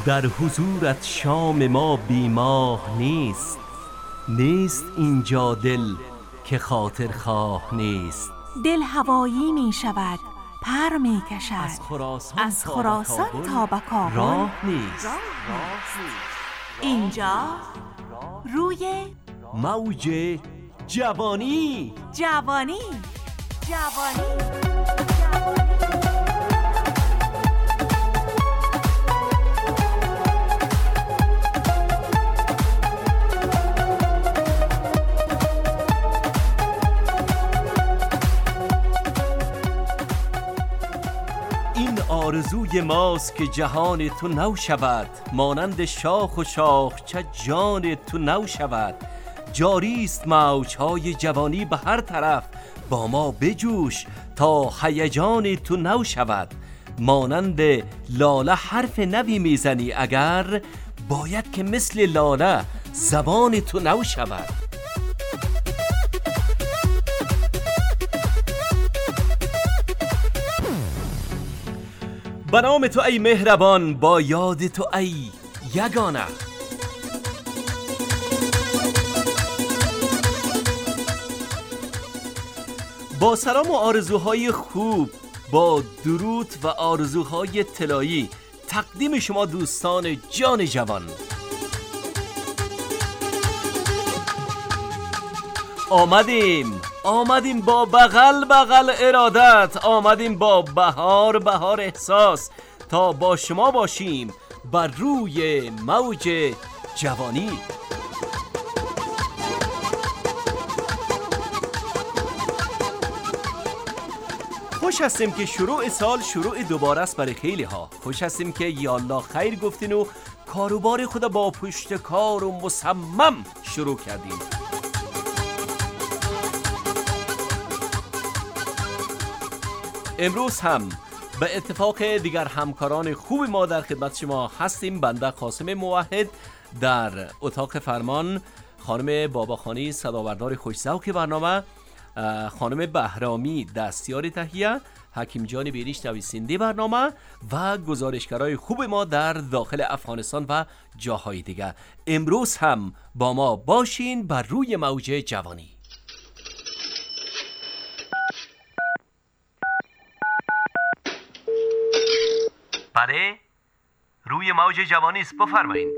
در حضورت شام ما بیماه نیست. نیست اینجا دل که خاطر خواه نیست. دل هوایی می شود، پر می کشد، از خراسان تا به کابل راه نیست. اینجا روی موج جوانی. جوانی. این آرزوی ماست که جهان تو نو شود، مانند شاخ و شاخچه جان تو نو شود. جاریست موجهای جوانی به هر طرف، با ما بجوش تا هیجان تو نو شود. مانند لاله حرف نوی میزنی اگر، باید که مثل لاله زبان تو نو شود. به نام تو ای مهربان، با یاد تو ای یگانه. با سلام و آرزوهای خوب، با درود و آرزوهای طلایی تقدیم شما دوستان جان جوان. آمدیم با بغل ارادت، آمدیم با بهار احساس تا با شما باشیم بر روی موج جوانی. خوش هستیم که شروع سال شروع دوباره است برای خیلی ها. خوش هستیم که یالله خیر گفتین و کاروبار خود با پشت کار و مصمم شروع کردیم. امروز هم به اتفاق دیگر همکاران خوب ما در خدمت شما هستیم. بنده قاسم موحد در اتاق فرمان، خانم باباخانی صداوردار خوش‌ذوق برنامه، خانم بهرامی دستیار تهیه، حکیم جان بیریش نویسنده برنامه و گزارشگرای خوب ما در داخل افغانستان و جاهای دیگر. امروز هم با ما باشین بر روی موج جوانی. بله، روی موج جوانی است، بفرمایید.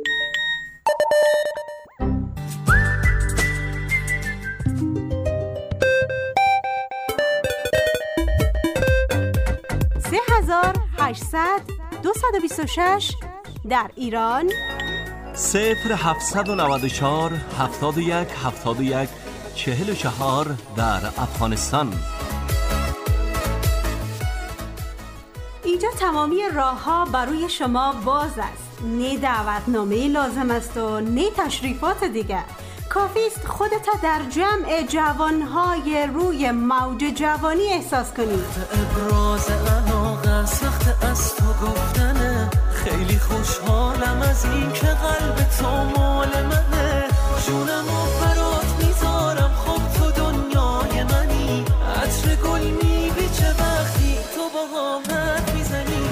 در ایران 0794 71 44 در افغانستان. اینجا تمامی راه‌ها برای شما باز است. نه دعوتنامه لازم است و نه تشریفات دیگر. کافی است خودت در جمع جوانهای روی موج جوانی احساس کنید. ابراز علاقه سخت از تو گفتنه، خیلی خوشحالم از این که قلب تو مال منه. جونمو برات میذارم، خب تو دنیای منی. عطر گل میبیچه وقتی تو با حامت میزنی.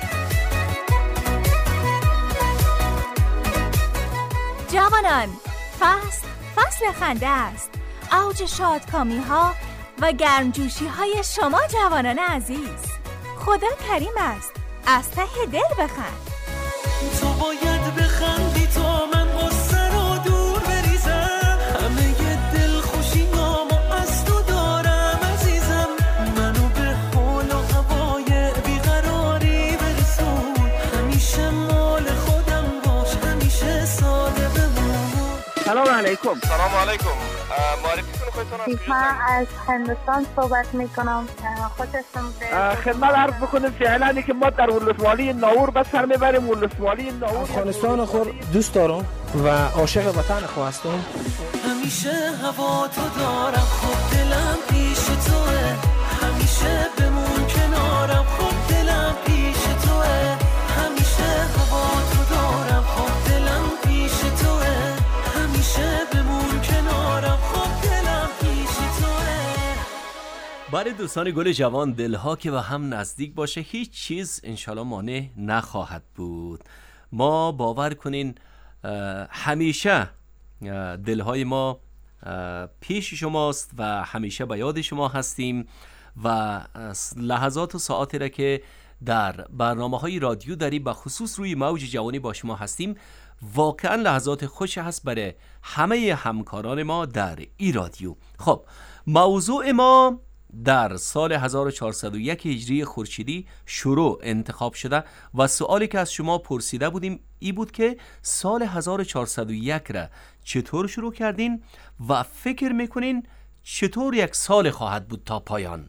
جوانان، فصل خنده است. اوج شادکامی ها و گرمجوشی های شما جوانان عزیز. خدا کریم است، از ته دل بخند. تو باید بخندی تا من غصه رو دور بریزم. همه ی دل خوشی نامو از تو دارم عزیزم. منو به حال و هوای بیقراری برسون. همیشه مال خودم باش، همیشه ساده بمون. سلام علیکم. سلام علیکم. معرفی کن خودتون. من از هندوستان صحبت میکنم. خوشتون خدمت عرض بکنم فعلا که ما در ولسوالی ناور بس سر میبریم. ولسوالی ناور افغانستان خود دوست دارم و عاشق وطن خود هستم. همیشه هوا تو دارم، خب دلم پیش توه. همیشه بمون کنارم، خب دلم پیش توه. همیشه هوا تو دارم، خب دلم پیش توه. همیشه بمون کنارم، خب دلم پیش توه. برای دوستان گل جوان، دلها که به هم نزدیک باشه هیچ چیز انشالله مانع نخواهد بود. ما باور کنین همیشه دلهای ما پیش شماست و همیشه به یاد شما هستیم و لحظات و ساعاتی را که در برنامه‌های رادیو داریم به خصوص روی موج جوانی با شما هستیم واقعا لحظات خوش هست برای همه همکاران ما در ای رادیو. خب موضوع ما در سال 1401 هجری خورشیدی شروع انتخاب شده و سوالی که از شما پرسیده بودیم ای بود که سال 1401 را چطور شروع کردین و فکر میکنین چطور یک سال خواهد بود تا پایان؟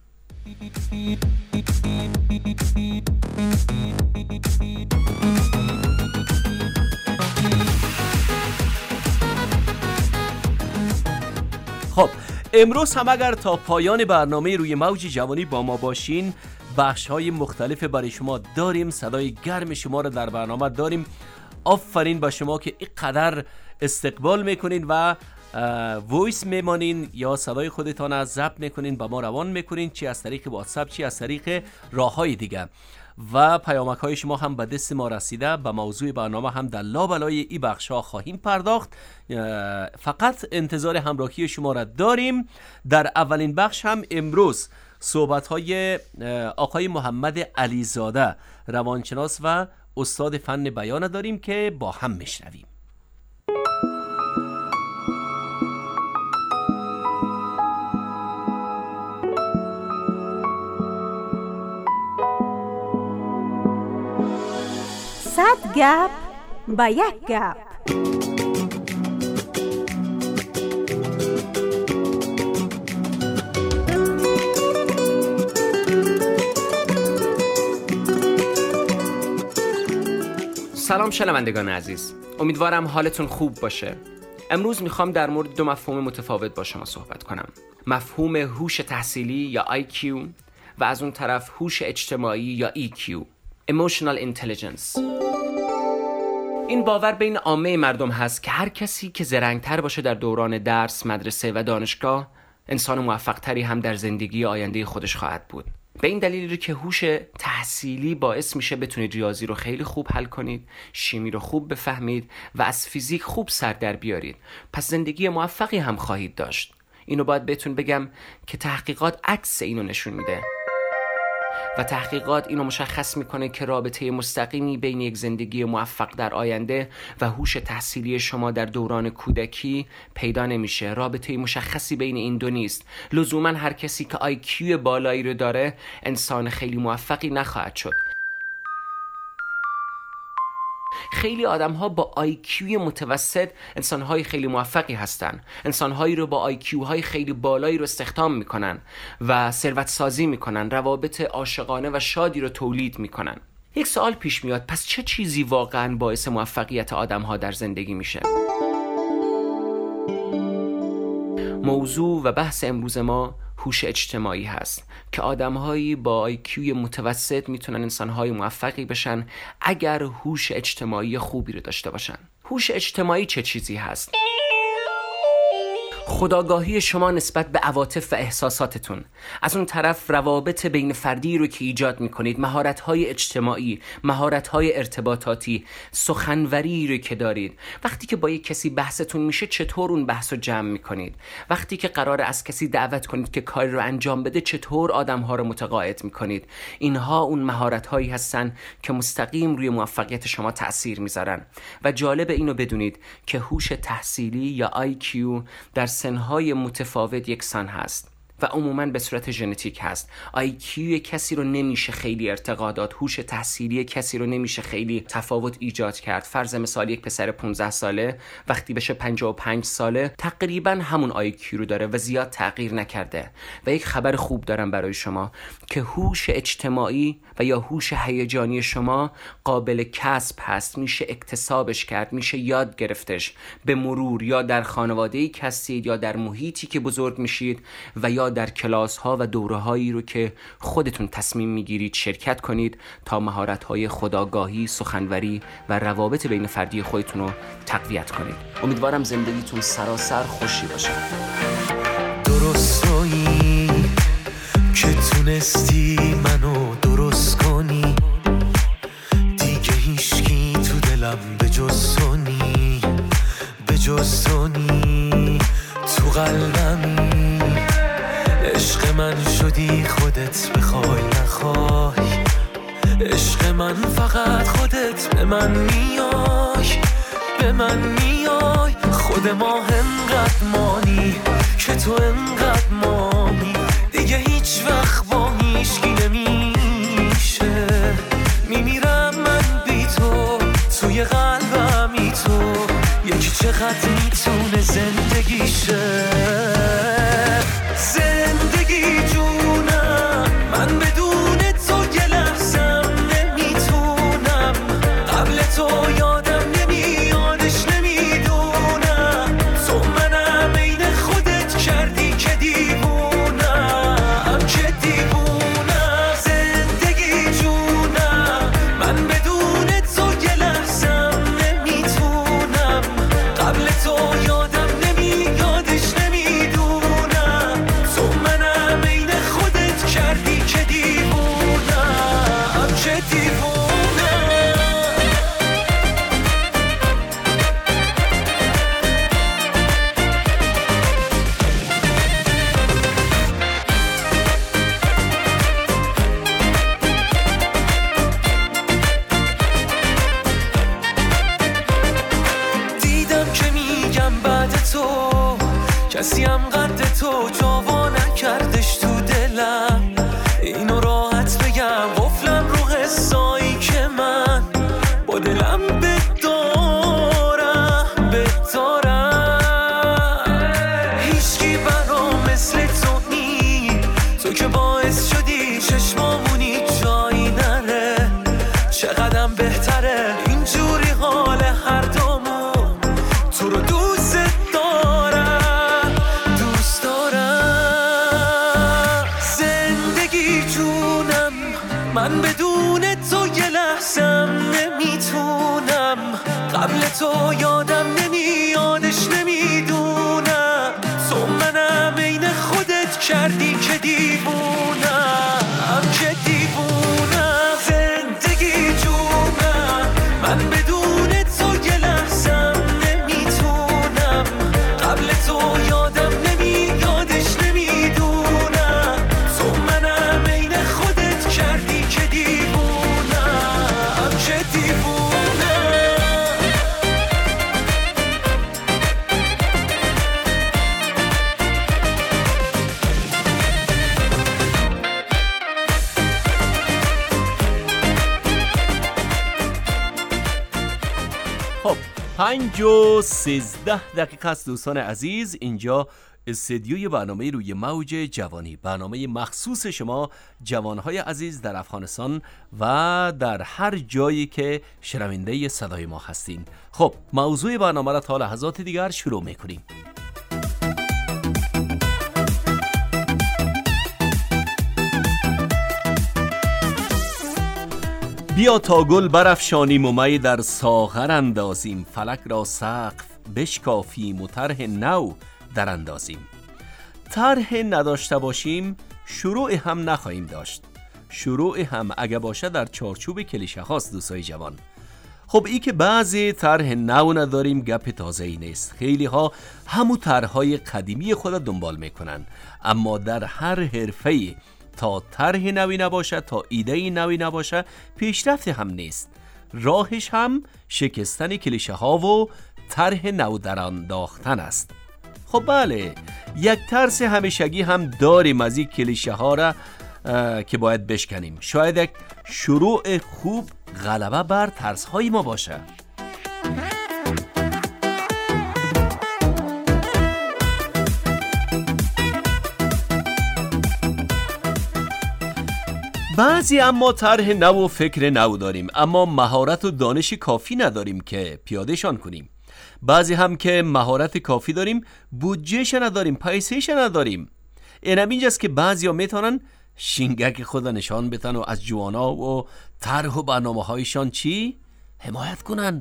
خب امروز هم اگر تا پایان برنامه روی موج جوانی با ما باشین بخش‌های مختلف برای شما داریم، صدای گرم شما را در برنامه داریم. آفرین با شما که اینقدر استقبال میکنین و وایس میمانین یا صدای خودتان از ضبط میکنین با ما روان میکنین، چی از طریق واتساپ چی از طریق راههای دیگه و پیامک های شما هم به دست ما رسیده. به موضوع برنامه هم در لابلای این بخش ها خواهیم پرداخت. فقط انتظار همراهی شما را داریم. در اولین بخش هم امروز صحبت های آقای محمد علیزاده روانشناس و استاد فن بیان داریم که با هم میشنویم. صد گپ با یک گپ. سلام شنوندگان عزیز، امیدوارم حالتون خوب باشه. امروز میخوام در مورد دو مفهوم متفاوت با شما صحبت کنم. مفهوم هوش تحصیلی یا IQ و از اون طرف هوش اجتماعی یا EQ Emotional Intelligence. این باور بین عامه مردم هست که هر کسی که زرنگتر باشه در دوران درس، مدرسه و دانشگاه انسان موفقتری هم در زندگی آینده خودش خواهد بود. به این دلیل که هوش تحصیلی باعث میشه بتونید ریاضی رو خیلی خوب حل کنید، شیمی رو خوب بفهمید و از فیزیک خوب سر در بیارید. پس زندگی موفقی هم خواهید داشت. اینو باید بهتون بگم که تحقیقات عکس اینو نشون میده. و تحقیقات اینو مشخص میکنه که رابطه مستقیمی بین یک زندگی موفق در آینده و هوش تحصیلی شما در دوران کودکی پیدا نمیشه. رابطه مشخصی بین این دو نیست. لزوما هر کسی که IQ بالایی رو داره انسان خیلی موفقی نخواهد شد. خیلی آدم‌ها با IQ متوسط انسان‌های خیلی موفقی هستن. انسان‌هایی رو با IQ-های خیلی بالایی رو استخدام می‌کنن و ثروت سازی می‌کنن، روابط عاشقانه و شادی رو تولید می‌کنن. یک سوال پیش میاد، پس چه چیزی واقعاً باعث موفقیت آدم‌ها در زندگی میشه؟ موضوع و بحث امروز ما هوش اجتماعی هست که آدم‌هایی با IQ متوسط میتونن انسان‌های موفقی بشن اگر هوش اجتماعی خوبی رو داشته باشن. هوش اجتماعی چه چیزی هست؟ خودآگاهی شما نسبت به عواطف و احساساتتون. از اون طرف روابط بین فردی رو که ایجاد میکنید، مهارت‌های اجتماعی، مهارت‌های ارتباطاتی، سخنوری رو که دارید. وقتی که با یک کسی بحثتون میشه چطور اون بحث رو جمع میکنید؟ وقتی که قراره از کسی دعوت کنید که کاری رو انجام بده چطور آدم‌ها رو متقاعد میکنید؟ اینها اون مهارت‌هایی هستن که مستقیم روی موفقیت شما تأثیر میذارن. و جالب اینو بدونید که هوش تحصیلی یا IQ در سنهای متفاوت یکسان هست و عموماً به صورت ژنتیک هست. IQ کسی رو نمیشه خیلی ارتقا، هوش تحصیلی کسی رو نمیشه خیلی تفاوت ایجاد کرد. فرض مثال یک پسر 15 ساله وقتی بشه 55 ساله تقریباً همون IQ رو داره و زیاد تغییر نکرده. و یک خبر خوب دارم برای شما که هوش اجتماعی و یا هوش هیجانی شما قابل کسب هست، میشه اکتسابش کرد، میشه یاد گرفتش به مرور، یا در خانواده‌ای که هستید یا در محیطی که بزرگ میشید و یا در کلاس ها و دوره هایی رو که خودتون تصمیم میگیرید شرکت کنید تا مهارت های خودآگاهی، سخنوری و روابط بین فردی خودتون رو تقویت کنید. امیدوارم زندگیتون سراسر خوشی باشه. درستایی که تونستی منو درست کنی، دیگه هیچکی تو دلم هر شدی خودت بخوای نخوای، عشق من فقط خودت به من میای، به من میای. خود ما انقدر مانی که تو انقدر مانی، دیگه هیچ وقت با هیچکی نمیشه. میمیرم من بی تو، توی قلبمی تو، یکی چقدر میتونه زندگیشه. زندگی جونم، من بدون تو یه لحظم نمیتونم. قبل تو یادم نمیادش نمیدونم، تو منم عین خودت کردی که دیوونم، که دیوونم. زندگی جونم، من بدون تو یه لحظم نمیتونم. قبل تو یادم نمیادش نمیدونم، تو منم عین خودت کردی که دیوونم، که دیوونم. دیدم که میگم بعد تو کسی هم قد تو جاوا نکردش تو دلم. اینو راحت بگم قفلم رو حسایی که من با دلم بدارم، بدارم. هیچکی برام مثل تو نی، تو که باعث شدی چشمامونی جایی نره. چقدرم بهتره اینجوری حال هر دومون، تو رو دوست دارم، دوست دارم. زندگی جونم، من بدون تو یه لحظم نمیتونم. قبل تو یادم نمیادش نمیدونم، تو منم عین خودت کردی که دیوونم، که دیوونم. زندگی جونم، من بدون تو یه لحظم نمیتونم. قبل تو یادم نمیادش نمیدونم، تو منم عین خودت کردی که دیوونم، که دیوونم. خب 5:13 است دوستان عزیز. اینجا استدیوی برنامه روی موج جوانی، برنامه مخصوص شما جوانهای عزیز در افغانستان و در هر جایی که شنونده صدای ما هستین. خب موضوع برنامه را تا لحظات دیگر شروع میکنیم. بیا تا گل برافشانیم و می در ساغر اندازیم، فلک را سقف بشکافیم و طرح نو در اندازیم. طرح نداشته باشیم شروع هم نخواهیم داشت. شروع هم اگه باشه در چارچوب کلیشه هاست دوستای جوان. خب ای که بعضی طرح نو نداریم گپ تازه ای نیست. خیلی ها همون طرحهای قدیمی خود دنبال میکنن، اما در هر حرفه‌ای تا طرح نوی نباشه، تا ایده نوی نباشه، پیشرفت هم نیست. راهش هم شکستن کلیشه ها و طرح نو در انداختن است. خب بله، یک ترس همیشگی هم داریم از این کلیشه ها را که باید بشکنیم. شاید یک شروع خوب غلبه بر ترس های ما باشه. بعضی اما طرح نو و فکر نو داریم، اما مهارت و دانش کافی نداریم که پیادهشان کنیم. بعضی هم که مهارت کافی داریم، بودجهش نداریم، پیسهش نداریم. اینم اینجاست که بعضی ها میتونن شینگک خود نشان بتن و از جوانا و طرح و برنامه هایشان چی؟ حمایت کنن.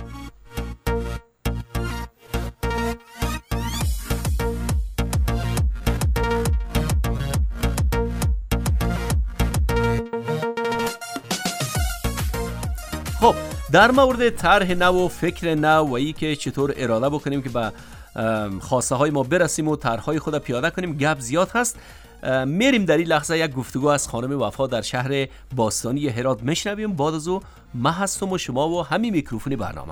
خب در مورد طرح نو و فکر نو و ای که چطور اراده بکنیم که به خواسته های ما برسیم و طرحهای خود پیاده کنیم گپ زیاد هست. میریم در این لحظه یک گفتگو از خانم وفا در شهر باستانی هرات میشنویم. بعد از او من هستم و شما و همین میکروفون برنامه.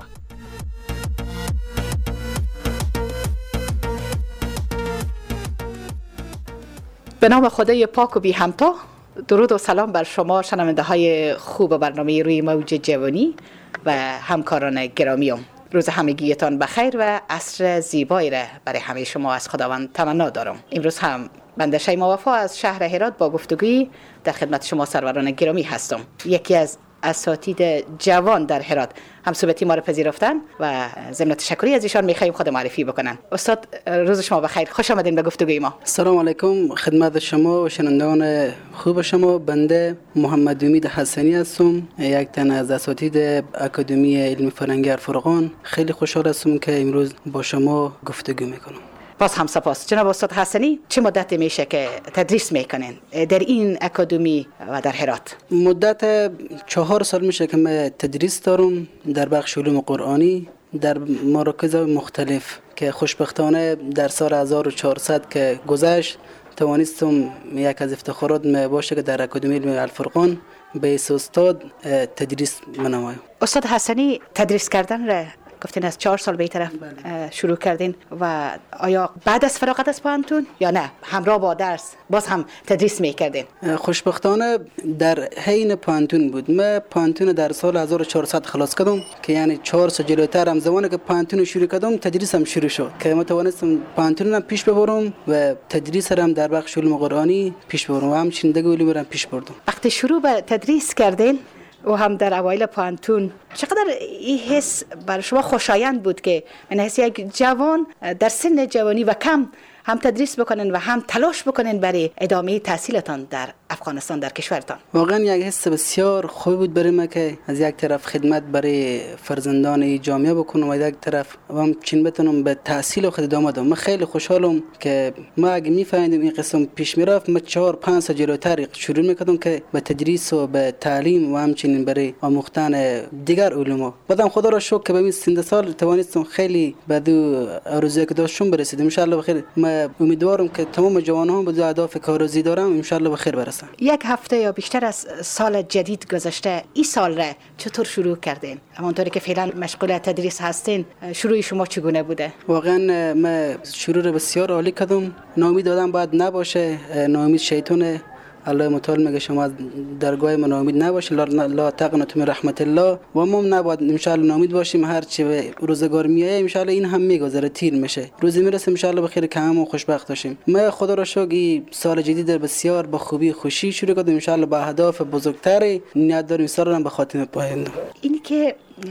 به نام خدای پاک و بی همتا، درود و سلام بر شما شنونده های خوب برنامه روی موج جوانی و همکاران گرامیم. روز همگیتان بخیر و عصر زیبایی را برای همه شما از خداوند تمنا دارم. امروز هم بنده شیما وفا از شهر هرات با گفتگویی در خدمت شما سروران گرامی هستم. یکی از اساتید جوان در هرات هم صحبتی ما را پذیرفتن و ضمن تشکری از ایشان میخوایم خود معرفی بکنن. استاد روز شما بخیر، خوش آمدین به گفتگوی ما. سلام علیکم خدمت شما و شنوندگان خوب شما. بنده محمد امید حسنی هستم، یک تن از اساتید اکادمی علمی فرهنگی الفرقان. خیلی خوشحال هستم که امروز با شما گفتگو میکنم. باز هم سپاس. جناب استاد حسنی، چه مدت میشه که تدریس میکنین در این اکادمی و در هرات؟ مدت 4 سال میشه که من تدریس دارم در بخش علوم قرآنی در مراکز مختلف که خوشبختانه در سال 1400 که گذشت توانستم یک از افتخارات باشه که در اکادمی علمی الفرقان به استاد تدریس منمایم. استاد حسنی تدریس کردن را گفتین از 4 سال به طرف شروع کردین و آیا بعد از فراغت از پانتون یا نه همراه با درس باز هم تدریس میکردین؟ خوشبختانه در حین پانتون بود. من پانتون در سال 1400 خلاص کردم که یعنی 4 سال جلوتر هم زمانی که پانتون شروع کردم تدریس هم شروع شد که من توانستم پانتون هم پیش ببرم و تدریس هم در بخش علوم قرآنی پیش ببرم و همچنین دیگه علوم هم پیش بردم. وقتی شروع به تدریس کردین و هم در اوایل پانتون چقدر این حس بر شما خوشایند بود که من حس یک جوان در سن جوانی و کم هم تدریس بکنن و هم تلاش بکنن برای ادامه تحصیلتان در افغانستان در کشورتان؟ واقعا یک حس بسیار خوب بود برای من که از یک طرف خدمت برای فرزندان جامعه بکنم و از یک طرف همچنین بتونم به تحصیل خود ادامه بدم. من خیلی خوشحالم که ما اگه میفهمیدم این قسم پیش میرفت من 4-5 سال جلوتر شروع میکردم که به تدریس و به تعلیم و همچنین برای آموختن دیگر علوم. بعدم خدا را شکر که به این سن سال توانستم خیلی به دو آرزویی که داشتم برسیدم. ان شاء الله بخیر. من امیدوارم که تمام جوانان به دو اهداف که آرزو دارم ان شاء الله بخیر برسن. یک هفته یا بیشتر از سال جدید گذشته، این سال را چطور شروع کردین؟ همونطوری که فعلا مشغول تدریس هستین، شروع شما چگونه بوده؟ واقعا من شروع رو بسیار عالی کردم. ناامید آدم باید نباشه، ناامید شیطانه. الله متعال میگه شما از درگاه من ناامید نباشید، لا تقنطوا من رحمت الله. و ما نباید ان شاء الله ناامید باشیم. هر چی روزگار میایه ان شاء الله این هم میگذره، تیر میشه، روزی میرسه ان شاء الله بخیر که همون خوشبخت باشیم. من خدا را شکر سال جدید بسیار با خوبی خوشی شروع کردم. ان شاء الله با اهداف بزرگتری نیت داریم سال را به خاتمه پایاندم. اینی که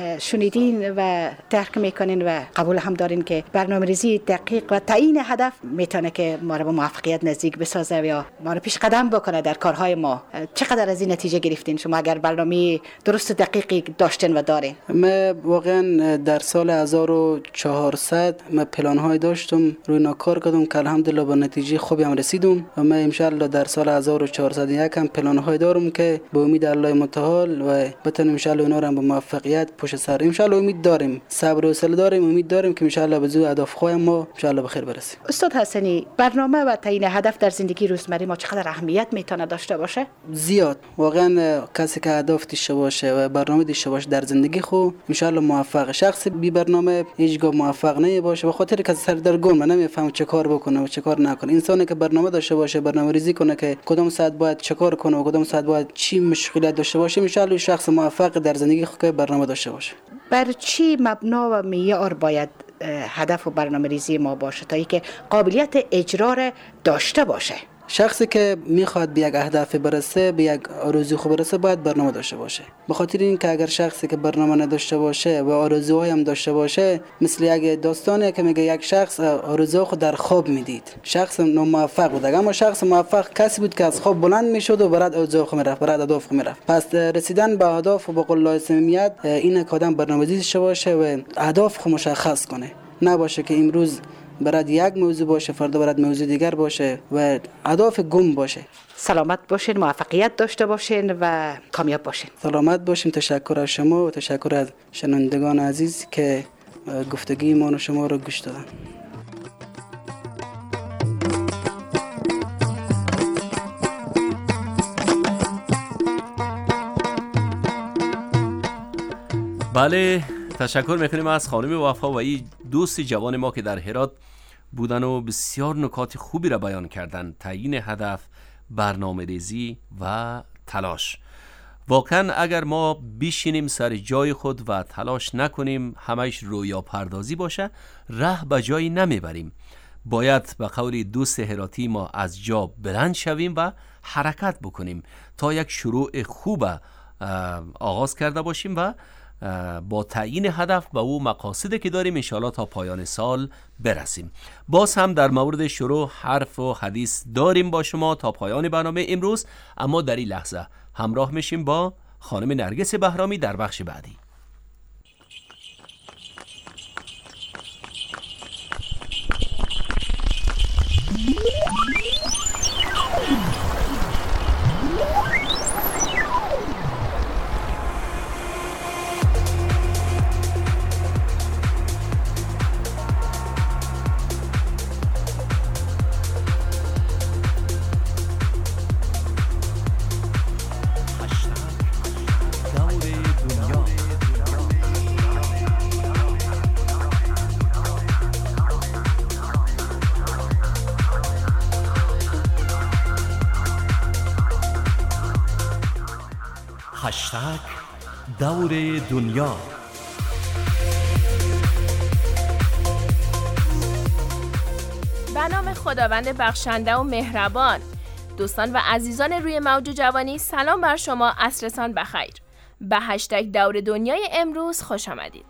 شنیدین و درک میکنین و قبول هم دارین که برنامه‌ریزی دقیق و تعیین هدف میتونه که ما را به موفقیت نزدیک بسازه یا ما را پیش قدم بکنه در کارهای ما. چقدر از این نتیجه گرفتین شما اگر برنامه درست دقیقی داشتین و دارین؟ من واقعا در سال 1400 من پلان‌های داشتم، روی اینا کار کردم که الحمدلله به نتیجه خوبی هم رسیدم و من ان شاء الله در سال 1401 هم پلان‌های دارم که به امید الله متعال و بتونم ان شاء الله اونا را به موفقیت پشت سر ان شاء الله امید داریم، صبر و حوصله داریم، امید داریم که ان شاء الله به زود اهداف خواهیم ما ان شاء الله بخیر برسیم. استاد حسنی، برنامه و تعیین هدف در زندگی روزمره ما چقدر اهمیت میتونه داشته باشه؟ زیاد. واقعا کسی که هدف داشته باشه و برنامه داشته باشه در زندگی خو ان شاء الله موفق. شخص بی برنامه هیچگاه موفق نمیشه، به خاطر که سردرگم نمیفهمه چه کار بکنه و چه کار نکنه. انسانی که برنامه داشته باشه، برنامه‌ریزی کنه که کدام ساعت باید چه کار کنه و کدام ساعت باید چی مشغولیت داشته باشه، ان شاء الله شخص موفق در زندگی خود که برنامه داشته باشه. بر چی مبنا و معیار باید هدف و برنامه‌ریزی ما باشه تا اینکه قابلیت اجرا داشته باشه؟ شخصی که میخواد به یک اهداف برسه، به یک آرزو خود برسه، باید برنامه داشته باشه. به خاطر اینکه اگر شخصی که برنامه نداشته باشه و آرزوهای هم داشته باشه، مثل یک داستانی که میگه یک شخص آرزو خود در خواب میدید، شخص ناموفق بود. اما شخص موفق کسی بود که از خواب بلند میشد و برات آرزو خود میرفت، برات اهداف خود میرفت. پس رسیدن به اهداف و به قول الله صمیمیت این که آدم برنامه‌ریزی داشته باشه و اهداف خود مشخص کنه، نباشه که امروز برات یک موضوع باشه، فردا برات موضوع دیگر باشه و اهداف گم باشه. سلامت باشین، موفقیت داشته باشین و کامیاب باشین. سلامت باشین. تشکر از شما و تشکر از شنوندگان عزیز که گفتگوی ما و شما رو گوش دادن. بله، تشکر میکنیم از خانم وفا و این دوست جوان ما که در هرات بودن و بسیار نکات خوبی را بیان کردن. تعیین هدف، برنامه‌ریزی و تلاش. واقعا اگر ما بشینیم سر جای خود و تلاش نکنیم، همش رویا پردازی باشه، راه به جایی نمیبریم. باید به قول دوست هراتی ما از جا بلند شویم و حرکت بکنیم تا یک شروع خوب آغاز کرده باشیم و با تعیین هدف به او مقاصدی که داریم انشاءالله تا پایان سال برسیم. باز هم در مورد شروع حرف و حدیث داریم با شما تا پایان برنامه امروز، اما در این لحظه همراه میشیم با خانم نرگس بهرامی در بخش بعدی. هشتگ دور دنیا. به نام خداوند بخشنده و مهربان. دوستان و عزیزان روی موج جوانی، سلام بر شما، عصرتان بخیر. به هشتگ دور دنیای امروز خوش آمدید.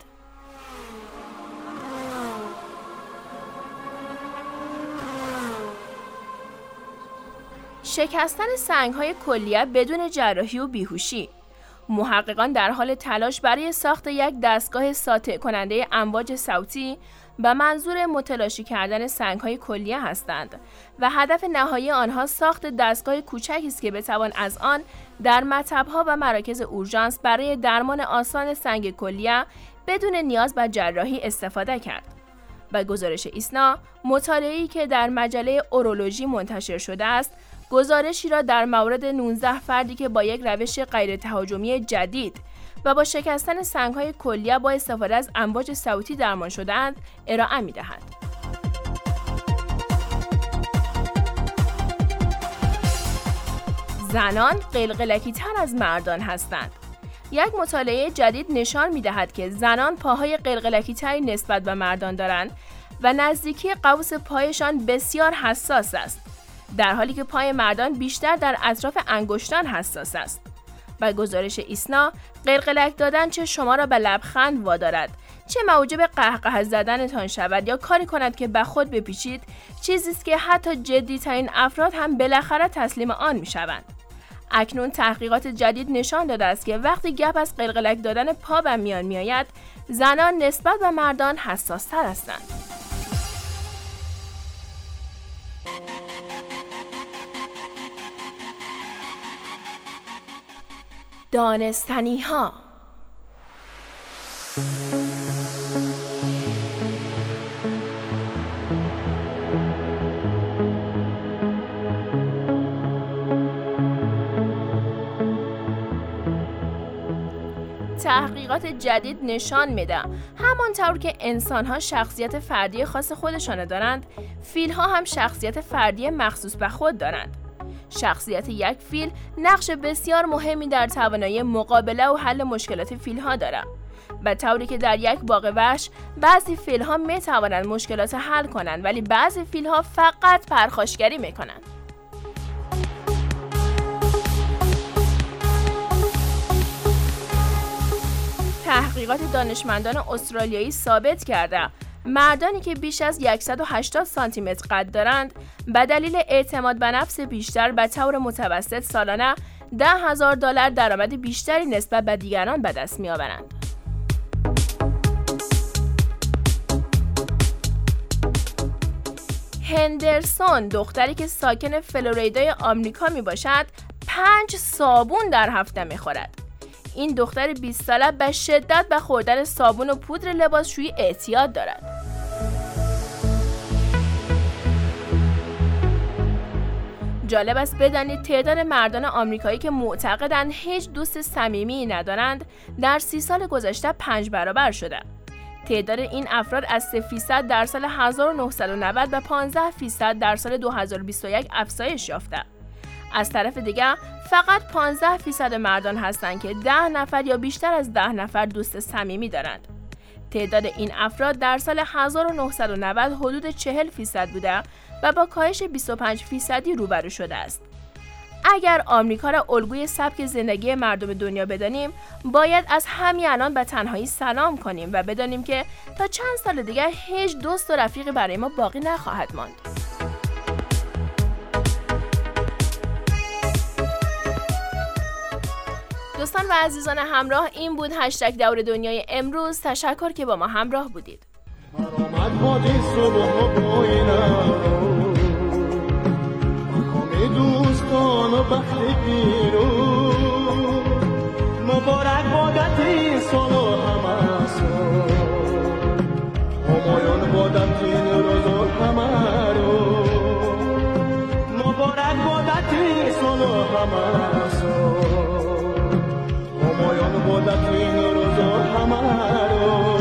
شکستن سنگ‌های کلیه بدون جراحی و بیهوشی. محققان در حال تلاش برای ساخت یک دستگاه ساطع کننده امواج صوتی به منظور متلاشی کردن سنگ‌های کلیه هستند و هدف نهایی آنها ساخت دستگاه کوچکی است که بتوان از آن در مطب‌ها و مراکز اورژانس برای درمان آسان سنگ کلیه بدون نیاز به جراحی استفاده کرد. به گزارش ایسنا، مطالعه‌ای که در مجله اورولوژی منتشر شده است، گزارشی را در مورد 19 فردی که با یک روش غیر تهاجمی جدید و با شکستن سنگ‌های کلیه با استفاده از امواج صوتی درمان شده‌اند ارائه می‌دهد. زنان قلقلکی‌تر از مردان هستند. یک مطالعه جدید نشان می‌دهد که زنان پاهای قلقلکی‌تری نسبت به مردان دارند و نزدیکی قوس پایشان بسیار حساس است، در حالی که پای مردان بیشتر در اطراف انگشتان حساس است. به گزارش ایسنا، قلقلک دادن چه شما را به لبخند وادارد، چه موجب قهقه زدنتان شود یا کاری کند که به خود بپیچید، چیزی است که حتی جدی‌ترین افراد هم بالاخره تسلیم آن می‌شوند. اکنون تحقیقات جدید نشان داده است که وقتی گپ از قلقلک دادن پا به میان می‌آید، زنان نسبت به مردان حساس‌تر هستند. دانستنی ها. تحقیقات جدید نشان میده همانطور که انسان‌ها شخصیت فردی خاص خودشان دارند، فیل‌ها هم شخصیت فردی مخصوص به خود دارند. شخصیت یک فیل نقش بسیار مهمی در توانایی مقابله و حل مشکلات فیل‌ها دارد، به طوری که در یک باغ وحش بعضی فیل‌ها می‌توانند مشکلات حل کنند ولی بعضی فیل‌ها فقط پرخاشگری می‌کنند. تحقیقات دانشمندان استرالیایی ثابت کرده مردانی که بیش از 180 سانتی متر قد دارند به دلیل اعتماد به نفس بیشتر به طور متوسط سالانه $10,000 درآمد بیشتری نسبت به دیگران به دست می‌آورند. هندرسون، دختری که ساکن فلوریدای آمریکا میباشد، 5 صابون در هفته میخورد. این دختر 20 ساله به شدت به خوردن صابون و پودر لباسشویی اعتیاد دارد. جالب است بدانید تعداد مردان آمریکایی که معتقدند هیچ دوست صمیمی ندارند در 30 سال گذشته 5 برابر شده. تعداد این افراد از 3% در سال 1990 و 15% در سال 2021 افزایش یافته. از طرف دیگر فقط 15% مردان هستند که 10 نفر یا بیشتر از 10 نفر دوست صمیمی دارند. تعداد این افراد در سال 1990 حدود 40% بوده و با کاهش 25% روبرو شده است. اگر آمریکا را الگوی سبک زندگی مردم دنیا بدانیم، باید از همین الان به تنهایی سلام کنیم و بدانیم که تا چند سال دیگر هیچ دوست و رفیقی برای ما باقی نخواهد ماند. دوستان و عزیزان همراه، این بود هشتگ دور دنیای امروز. تشکر که با ما همراه بودید. دوستان و بخت پیرو مبارک بادت این سال و همه سال همایان بادت این روز و همه رو مبارک بادت این سال و همه سال همایان بادت این روز و همه رو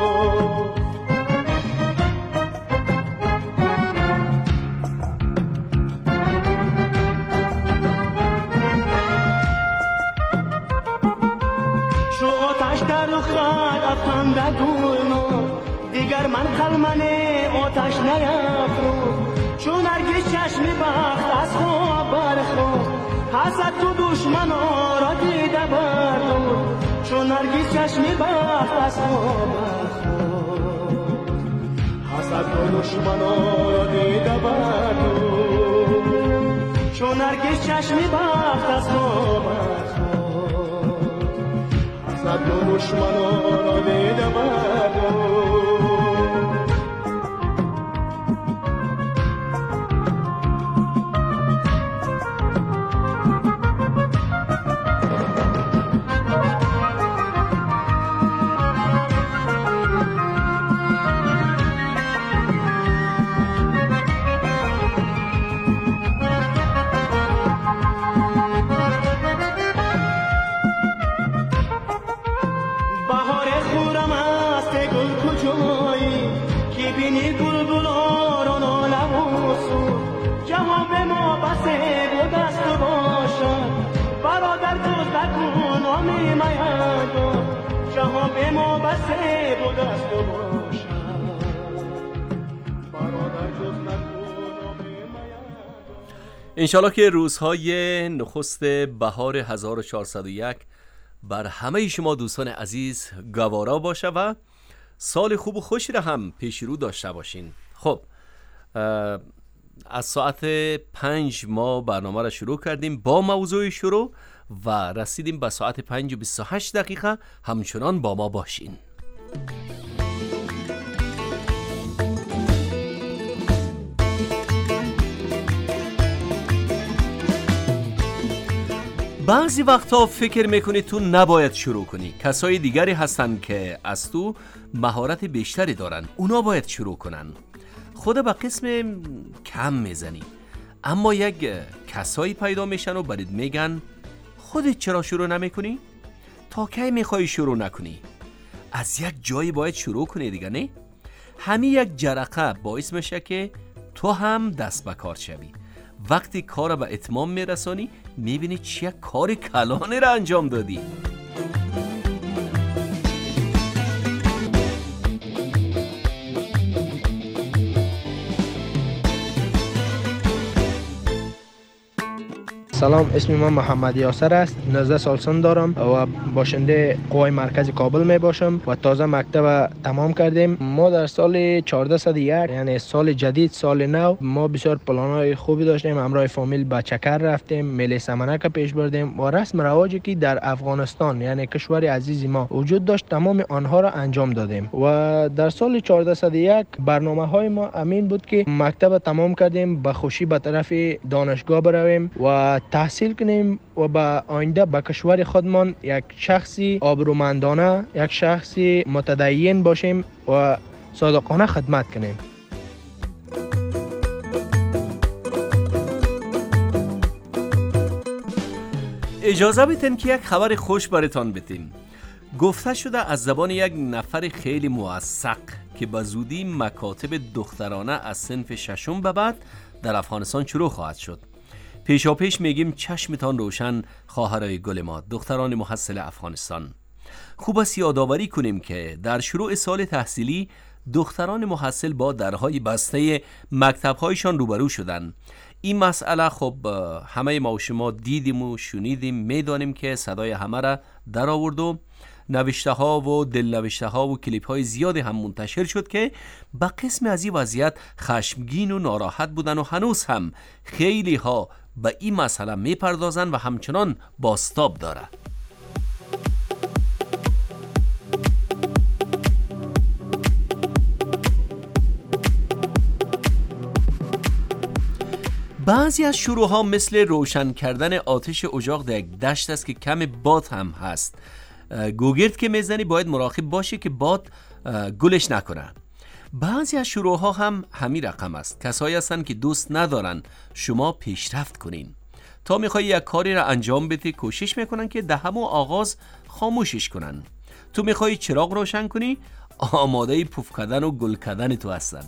دیگر من خلمن آتش نیافروز چون هرگز چشم بخت از خواب برخواد حسد تو دشمنا را دیده بردود چون هرگز چشم بخت از خواب برخواد حسد تو دشمنا را دیده بردود چون هرگز چشم بخت از خواب برخواد حسد تو دشمنا را دیده بردود انشالله که روزهای نخست بهار 1401 بر همه شما دوستان عزیز گوارا باشه و سال خوب و خوشی را هم پیش رو داشته باشین. خب از ساعت 5 ما برنامه را شروع کردیم با موضوع شروع و رسیدیم به ساعت 5:28 همچنان با ما باشین. بعضی وقتا فکر میکنی تو نباید شروع کنی، کسای دیگری هستن که از تو مهارت بیشتری دارن، اونا باید شروع کنن. خود به قسم کم میزنی، اما یک کسایی پیدا میشن و برید میگن خودت چرا شروع نمیکنی؟ تا کی میخوای شروع نکنی؟ از یک جایی باید شروع کنی دیگه، نه؟ همین یک جرقه باعث میشه که تو هم دست به کار شوی. وقتی کار به اتمام میرسانی میبینی چه کار کلانی را انجام دادی. سلام، اسم من محمد یاسر است. 19 سال سن دارم و باشنده قوای مرکز کابل می باشم و تازه مکتب تمام کردیم. ما در سال 1401 یعنی سال جدید، سال نو، ما بسیار پلان‌های خوبی داشتیم. همراه فامیل به چکر رفتیم، میله سمنک پیش بردیم و رسم رواجی که در افغانستان یعنی کشور عزیز ما وجود داشت تمام آنها را انجام دادیم. و در سال 1401 برنامه‌های ما امین بود که مکتب تمام کردیم، به خوشی به طرف دانشگاه برویم و تحصیل کنیم و به آینده به کشور خودمان یک شخصی آبرومندانه، یک شخصی متدین باشیم و صادقانه خدمت کنیم. اجازه بدین که یک خبر خوش براتان بدیم. گفته شده از زبان یک نفر خیلی موثق که به زودی مکاتب دخترانه از صنف ششم به بعد در افغانستان شروع خواهد شد. پیشاپیش میگیم چشمتان روشن خواهرای گل ما، دختران محصل افغانستان. خوب است یادآوری کنیم که در شروع سال تحصیلی دختران محصل با درهای بسته مکتب‌هایشان روبرو شدند. این مسئله خب همه ما و شما دیدیم و شنیدیم، میدانیم که صدای همه را در آورد و نوشته ها و دل نوشته ها و کلیپ های زیادی هم منتشر شد که با قسم از این وضعیت خشمگین و ناراحت بودن و هنوز هم خیلی ها به این مسئله میپردازن و همچنان بازتاب داره. بعضی از شروع ها مثل روشن کردن آتش اجاق در یک دشت است که کم باد هم هست. گوگرد که میزنی باید مراقب باشی که باد گلش نکنه. بعضی از شروع ها هم همین رقم است. کسایی هستن که دوست ندارن شما پیشرفت کنین. تا میخوای یک کاری را انجام بدی کوشش میکنن که ده همون آغاز خاموشش کنن. تو میخوای چراغ روشن کنی، آماده پوف کردن و گل کردن تو هستن.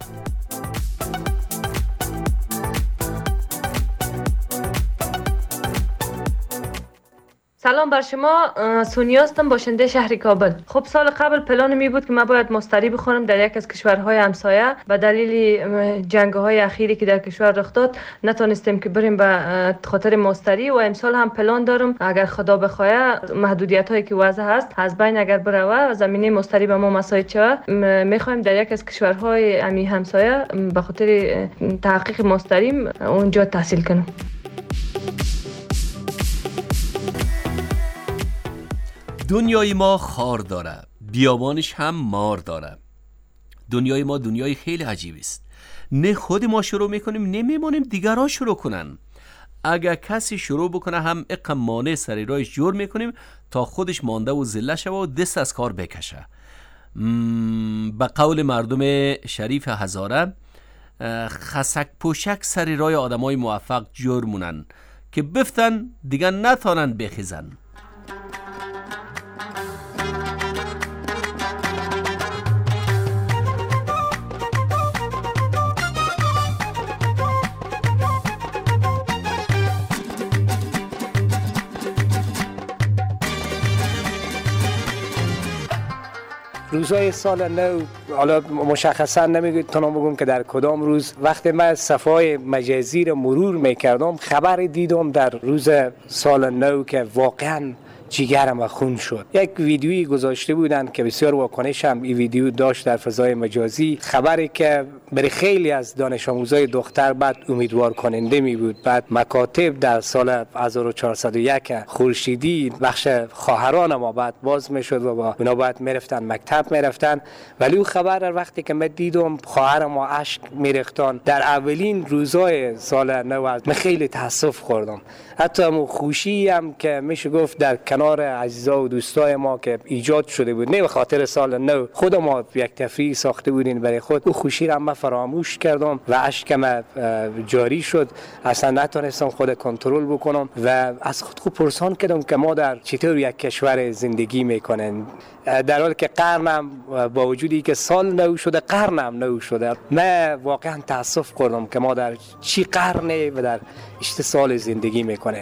سلام بر شما، سونیا هستم، باشنده شهر کابل. خب سال قبل پلان می بود که من باید مستری بخورم در یک از کشورهای همسایه. به دلیل جنگ‌های اخیری که در کشور رخ داد نتونستیم که بریم به خاطر مستری و امسال هم پلان دارم اگر خدا بخواد محدودیت‌هایی که وضع هست از بین اگر بره و زمینه مستری به ما مساعد شود می‌خوایم در یک از کشورهای همسایه به خاطر تحقیق مستریم اونجا تحصیل کنم. دنیای ما خار داره، بیابانش هم مار داره. دنیای ما دنیای خیلی عجیبی است. نه خود ما شروع میکنیم نمیمونیم دیگران شروع کنن. اگر کسی شروع بکنه هم اقمانه سری رایش جور میکنیم تا خودش مانده و ذله شوه و دست از کار بکشه. به قول مردم شریف هزاره خسک پوشک سری رای آدمای موفق جور مونن که بفتن دیگه نتانن بخیزن. روزهای سال نو، حالا مشخصا نمیتونم بگم که در کدام روز، وقتی من صفحه مجازی رو مرور میکردم خبر دیدم در روز سال نو که واقعا جیگرم خون شد. یک ویدیویی گذاشته بودن که بسیار واکنش هم این ویدیو داشت در فضای مجازی، خبری که برای خیلی از دانش آموزای دختر بعد امیدوار کننده می بود. بعد مکاتب در سال 1401 خورشیدی بخش خواهران ما بعد باز می شد و با اونا بعد می رفتن مکتب می رفتن، ولی اون خبر وقتی که من دیدم خواهر ما اشک می ریختن در اولین روزای سال نو من خیلی تاسف خوردم. حتی همون خوشی هم که میشه گفت در کنار عزیزا و دوستای ما که ایجاد شده بود، نه به خاطر سال نو، خود ما یک تفریح ساخته بودیم برای خود، اون خوشی را من فراموش کردم و اشکم جاری شد. اصلا نتونستم خود کنترل بکنم و از خود پرسان کردم که ما در چطور یک کشور زندگی میکنن، در حالی که قرنم با وجودی که سال نو شده قرنم نو شده. من واقعا تاسف خوردم که ما در چی قرنه و در چه سال زندگی میکنن.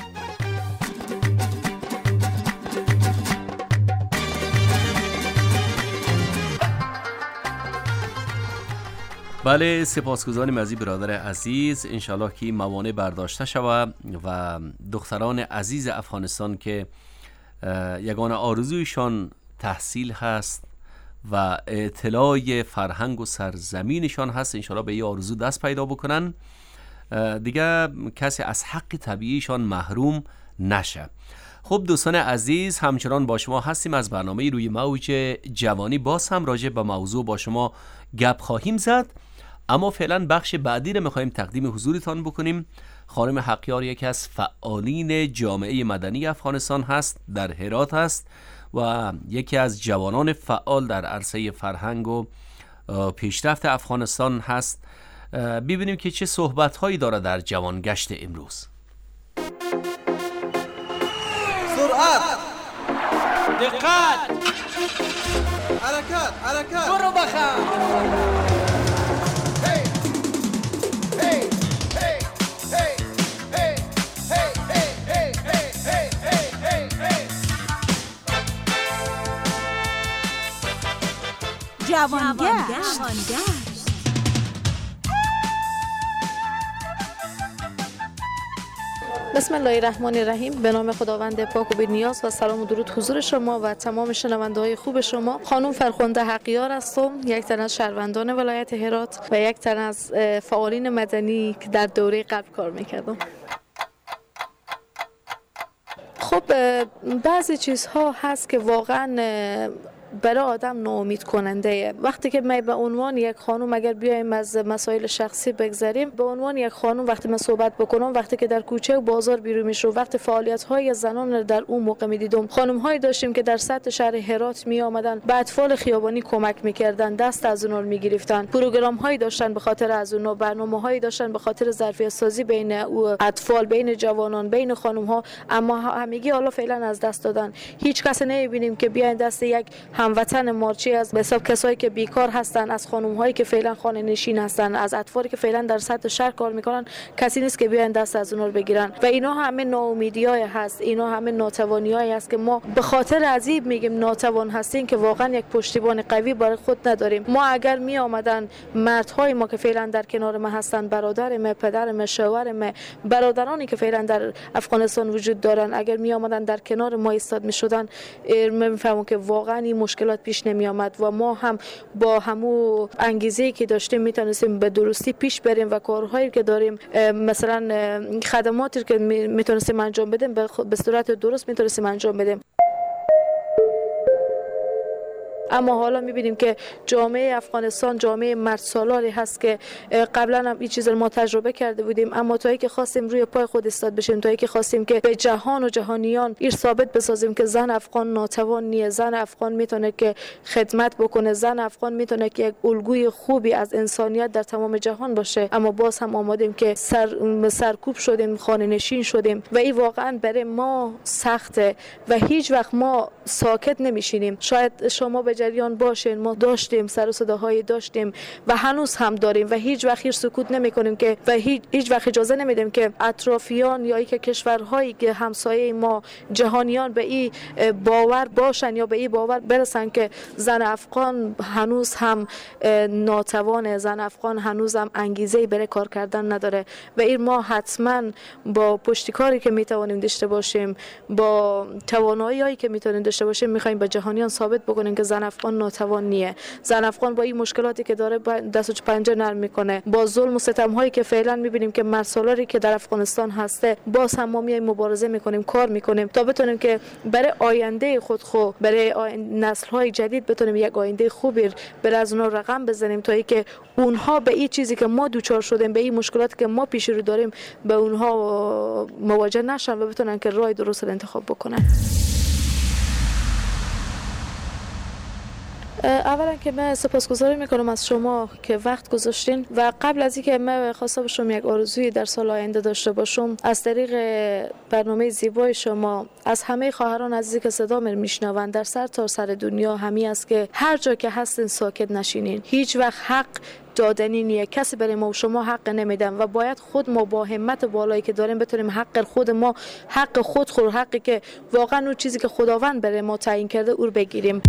بله، سپاسگزاریم از این برادر عزیز. انشالله که این موانع برداشته شود و دختران عزیز افغانستان که یگانه آرزویشان تحصیل هست و اطلاع فرهنگ و سرزمینشان هست، انشالله به این آرزو دست پیدا بکنن، دیگه کسی از حق طبیعیشان محروم نشه. خب دوستان عزیز، همچنان با شما هستیم از برنامه روی موج جوانی. باز هم راجع به موضوع با شما گپ خواهیم زد، اما فعلا بخش بعدی رو میخوایم تقدیم حضورتان بکنیم. خانم حقیار یکی از فعالین جامعه مدنی افغانستان هست، در هرات هست و یکی از جوانان فعال در عرصه فرهنگ و پیشرفت افغانستان هست. ببینیم که چه صحبت‌هایی داره در جوانگشت امروز. سرعت. دقت. حرکت. برو بخند. جوانگشت. بسم الله الرحمن الرحیم. به نام خداوند پاک و بی‌نیاز و سلام و درود حضور شما و تمام شنونده‌های خوب شما. خانم فرخنده حقیار هستم، یک تن از شهروندان ولایت هرات و یک تن از فعالین مدنی که در دوره قبل کار میکردم. خب بعضی چیزها هست که واقعا برای آدم ناامید کننده. وقتی که ما به عنوان یک خانم اگر بیایم از مسائل شخصی بگذریم، به عنوان یک خانم وقتی من صحبت بکنم، وقتی که در کوچه و بازار بیرون میشم، وقتی فعالیت‌های زنان در اون موقع میدیدم، خانم‌هایی داشتیم که در سطح شهر هرات می آمدن به اطفال خیابانی کمک میکردن، دست از اونها میگرفتن، پروگرام‌هایی داشتن به خاطر از اونها، برنامه‌هایی داشتن به خاطر ظرفیت سازی بین اطفال، بین جوانان، بین خانم‌ها، اما همگی حالا فعلا از دست دادن. هیچ کس نمی‌بینیم که بیاین دست یک هموطن مارچی از حساب کسایی که بیکار هستن، از خانم‌هایی که فعلا خانه نشین هستن، از اطفالی که فعلا در سطح شهر کار میکنن، کسی نیست که بیاین دست از اونها رو بگیرن. و اینا همه ناامیدیای هست، اینا همه ناتوانیایی هست که ما به خاطر عذیب میگیم ناتوان هستیم که واقعا یک پشتیبان قوی برای خود نداریم. ما اگر می آمدن مردهای ما که فعلا در کنار ما هستن، برادرم، پدرم، شوهرم، برادرانی که فعلا در افغانستان وجود دارن، اگر می آمدن در کنار ما ایستاد میشدن، میفهمم که واقعا این مشکلات پیش نمی آمد و ما هم با همو انگیزه‌ای که داشتیم میتونستیم به درستی پیش بریم و کارهایی که داریم، مثلا خدماتی که میتونستیم انجام بدیم به صورت درست میتونستیم انجام بدیم. اما حالا میبینیم که جامعه افغانستان جامعه مردسالاری هست که قبلا هم این چیز رو ما تجربه کرده بودیم، اما تا که خواستیم روی پای خود ایستاد بشیم، تا که خواستیم که به جهان و جهانیان این ثابت بسازیم که زن افغان ناتوان نیست، زن افغان میتونه که خدمت بکنه، زن افغان میتونه که یک الگوی خوبی از انسانیت در تمام جهان باشه، اما باز هم آمادیم که سرکوب شدیم، خانه نشین شدیم و این واقعا برای ما سخته و هیچ وقت ما ساکت نمیشینیم. شاید شما به جریان باشین، ما داشتیم سر و صداهای داشتیم و هنوز هم داریم و هیچ وقت سکوت نمی‌کنیم که و هیچ وقت اجازه نمیدیم که اطرافیان یا که کشورهایی که همسایه ما جهانیان به این باور باشن یا به این باور برسن که زن افغان هنوز هم ناتوان، زن افغان هنوز هم انگیزه برای کار کردن نداره و این ما حتما با پشتکاری که میتوانیم داشته باشیم، با توانایی‌هایی که میتونیم داشته باشیم، می‌خوایم به جهانیان ثابت بکنیم که زن افغان ناتوان نیه. زن افغان با این مشکلاتی که داره دست و پنجه نرم میکنه، با ظلم و ستم هایی که فعلا میبینیم که مردسالاری که در افغانستان هسته، باز هم ما میایم مبارزه میکنیم، کار میکنیم تا بتونیم که برای آینده خود برای نسل های جدید بتونیم یک آینده خوبی برای از اونها رقم بزنیم، تا اینکه اونها به این چیزی که ما دوچار شدیم، به این مشکلاتی که ما پیش رو داریم، به اونها مواجه نشن و بتونن که راه درست رو انتخاب بکنن. اولا که من سپاسگزاری میکنم از شما که وقت گذاشتین و قبل از اینکه من خواسته باشم یک آرزویی در سال آینده داشته باشم، از طریق برنامه زیبای شما از همه خواهران عزیزی که صدا میشنوند در سر دنیا همی است که هر جا که هستین ساکت نشینین. هیچ وقت حق دادنی نیه، کسی برای ما و شما حق نمیدن و باید خود ما با همت بالایی که داریم بتونیم حق خود ما، حقی که واقعا اون چیزی که خداوند برای ما تعیین کرده او رو بگیریم.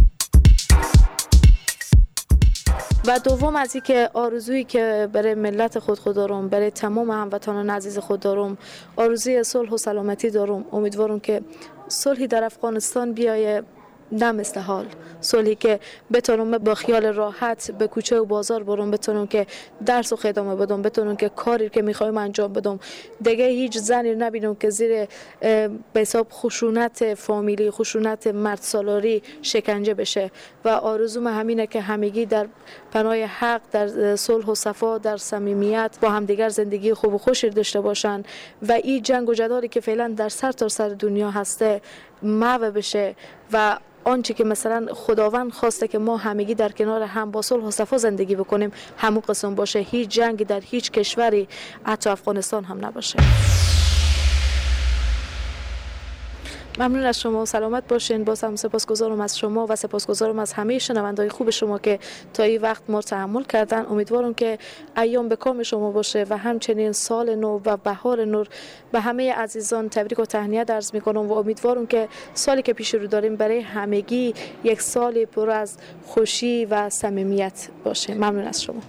و دوم از این که آرزویی که برای ملت خود دارم، برای تمام هموطنان عزیز خود دارم، آرزوی صلح و سلامتی دارم. امیدوارم که صلحی در افغانستان بیایه، نه مثل حال، صلحی که بتونم با خیال راحت به کوچه و بازار برم، بتونم که درس و خدمه بدم، بتونم که کاری که میخوایم انجام بدم، دیگه هیچ زنی نبینم که زیر به حساب خشونت فامیلی، خشونت مردسالاری شکنجه بشه. و آرزوم همینه که همگی در پناه حق، در صلح و صفا، در صمیمیت با همدیگر زندگی خوب و خوشی داشته باشن و این جنگ و جدالی که فعلا در سر دنیا هسته محو بشه و آنچه که مثلا خداوند خواسته که ما همگی در کنار هم با صلح و صفا زندگی بکنیم همون قسم باشه، هیچ جنگی در هیچ کشوری حتی افغانستان هم نباشه. ممنون از شما و سلامت باشین. باز هم سپاسگزارم از شما و سپاسگزارم از همه شنونده‌های خوب شما که تا این وقت ما تحمل کردن. امیدوارم که ایام به کام شما باشه و همچنین سال نو و بهار نور به همه عزیزان تبریک و تهنیت عرض می‌کنم و امیدوارم که سالی که پیش رو داریم برای همگی یک سال پر از خوشی و صمیمیت باشه. ممنون از شما.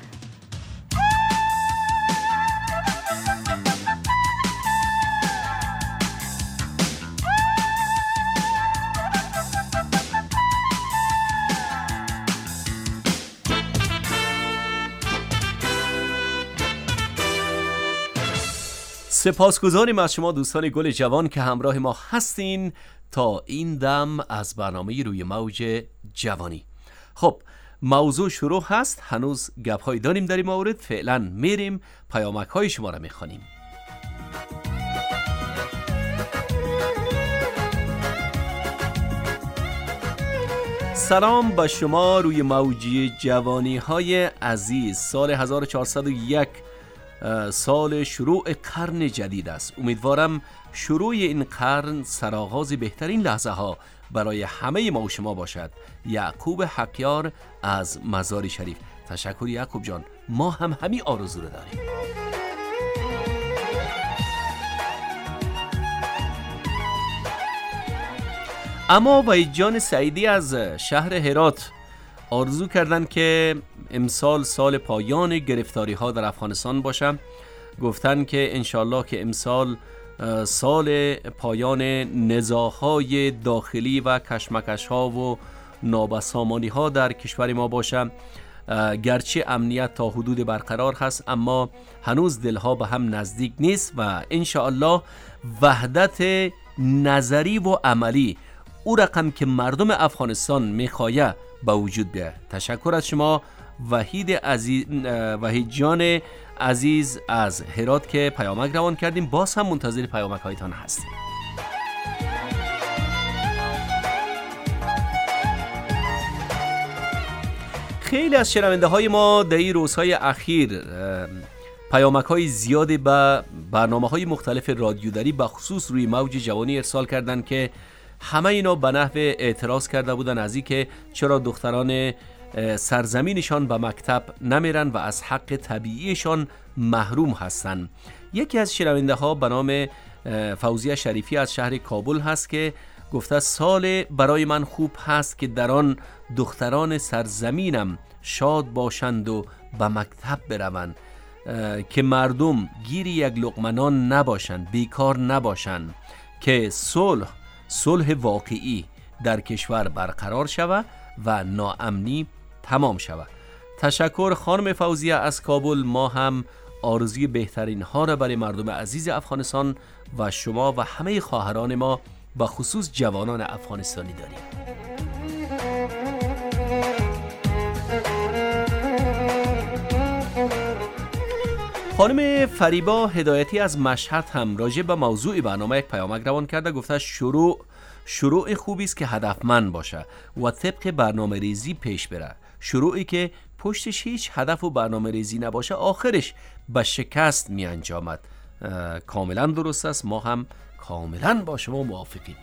سپاسگزاریم از شما دوستان گل جوان که همراه ما هستین تا این دم از برنامه روی موج جوانی. خب موضوع شروع هست، هنوز گپ‌هایی داریم در این مورد. فعلا میریم پیامک‌های شما را میخوانیم. سلام با شما روی موج جوانی های عزیز. سال 1401 سال شروع قرن جدید است. امیدوارم شروع این قرن سرآغاز بهترین لحظه ها برای همه ما و شما باشد. یعقوب حقیار از مزار شریف. تشکر یعقوب جان، ما هم همین آرزو رو داریم. اما وحید جان سعیدی از شهر هرات آرزو کردن که امسال سال پایان گرفتاری ها در افغانستان باشه. گفتن که انشالله که امسال سال پایان نزاعهای داخلی و کشمکش ها و نابسامانی ها در کشور ما باشه. گرچه امنیت تا حدود برقرار هست اما هنوز دلها به هم نزدیک نیست و انشالله وحدت نظری و عملی او رقم که مردم افغانستان میخواه به وجود بیاد. تشکر از شما وحید جان عزیز از هرات که پیامک روان کردیم. باز هم منتظر پیامک هایتان هستیم. خیلی از شنونده های ما در این روزهای اخیر پیامک های زیادی به برنامه های مختلف رادیوداری به خصوص روی موج جوانی ارسال کردن که همه اینا به نحو اعتراض کرده بودن از این که چرا دختران سرزمینشان به مکتب نمیرن و از حق طبیعیشان محروم هستن. یکی از شنونده ها به نام فوزیه شریفی از شهر کابل هست که گفته سال برای من خوب هست که در آن دختران سرزمینم شاد باشند و به مکتب بروند، که مردم گیری یک لقمه نان نباشند، بیکار نباشند، که صلح واقعی در کشور برقرار شود و ناامنی تمام شود. تشکر خانم فوزیه از کابل. ما هم آرزوی بهترین ها را برای مردم عزیز افغانستان و شما و همه خواهران ما و خصوص جوانان افغانستانی داریم. خانم فریبا هدایتی از مشهد هم راجع به موضوع برنامه یک پیامک روان کرده. گفته شروع خوبی است که هدفمند باشه و طبق برنامه ریزی پیش بره. شروعی که پشتش هیچ هدف و برنامه ریزی نباشه آخرش به شکست می انجامد. کاملا درست است. ما هم کاملا با شما موافقیم.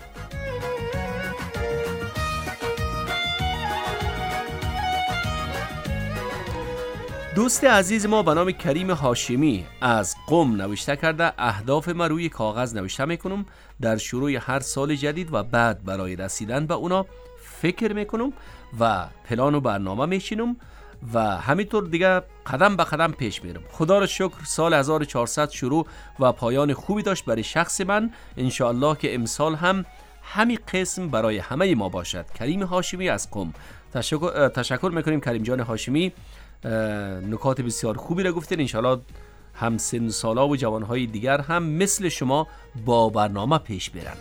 دوست عزیز ما به نام کریم هاشمی از قم نوشته کرده اهداف ما روی کاغذ نوشته میکنم، در شروع هر سال جدید و بعد برای رسیدن به اونا فکر میکنم و پلان و برنامه میشینم و همینطور دیگه قدم به قدم پیش میرم. خدا را شکر سال 1400 شروع و پایان خوبی داشت برای شخص من. انشاءالله که امسال هم همین قسم برای همه ما باشد. کریم هاشمی از قم. تشکر میکنیم کریم جان هاشمی، نکات بسیار خوبی را گفتین. انشاءالله هم سن سالا و جوانهای دیگر هم مثل شما با برنامه پیش برن.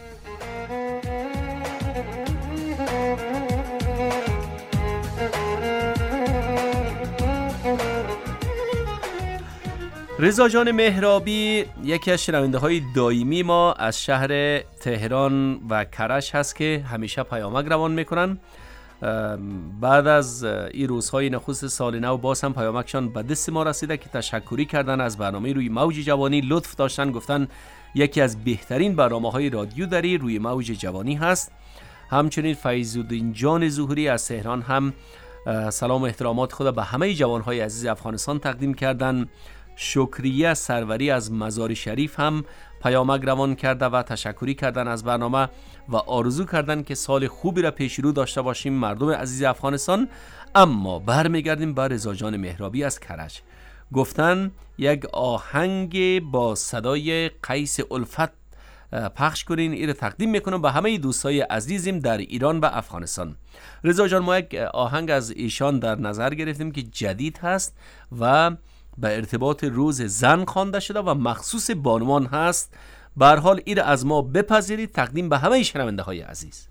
رضا جان مهرابی یکی از شنونده های دائمی ما از شهر تهران و کرج هست که همیشه پیامک روان میکنن. بعد از این روزهای نخست سال نو باز هم پیامکشان به دست ما رسیده که تشکری کردن از برنامه روی موج جوانی. لطف داشتن گفتن یکی از بهترین برنامه‌های رادیو در روی موج جوانی هست. همچنین فیض‌الدین جان ظهوری از تهران هم سلام و احترامات خود به همه جوانهای عزیز افغانستان تقدیم کردند. شکریه سروری از مزار شریف هم پیامک روان کرده و تشکری کردن از برنامه و آرزو کردن که سال خوبی را پیش رو داشته باشیم مردم عزیز افغانستان. اما برمیگردیم به رضا جان مهرابی از کرج. گفتن یک آهنگ با صدای قیس الفت پخش کنین، این را تقدیم میکنم به همه دوستای عزیزیم در ایران و افغانستان. رضا جان ما یک آهنگ از ایشان در نظر گرفتیم که جدید هست و به ارتباط روز زن خوانده شده و مخصوص بانوان هست. به هر حال این را از ما بپذیرید، تقدیم به همه شنونده های عزیز.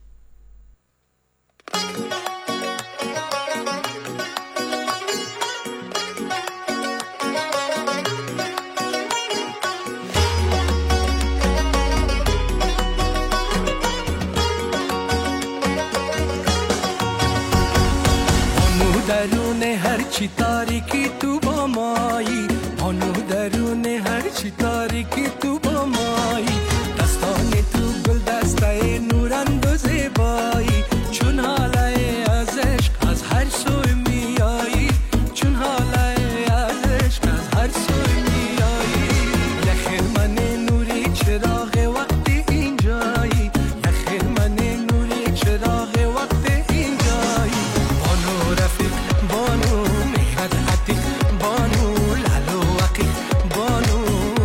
درون هرچی تاریکی تو با مایی، آنو درون هرچی تاریکی تو با مایی، دستان تو گل دسته نورند و زیبایی، چون حاله از عشق از هر سوی میایی، چون حاله از عشق از هر سوی میایی، یخیر من نوری چراغ وقتی اینجایی، یخیر من نوری چراغ وقتی اینجایی، آنو رفیق بانو میهد عتیق بانو لالو وقی بانو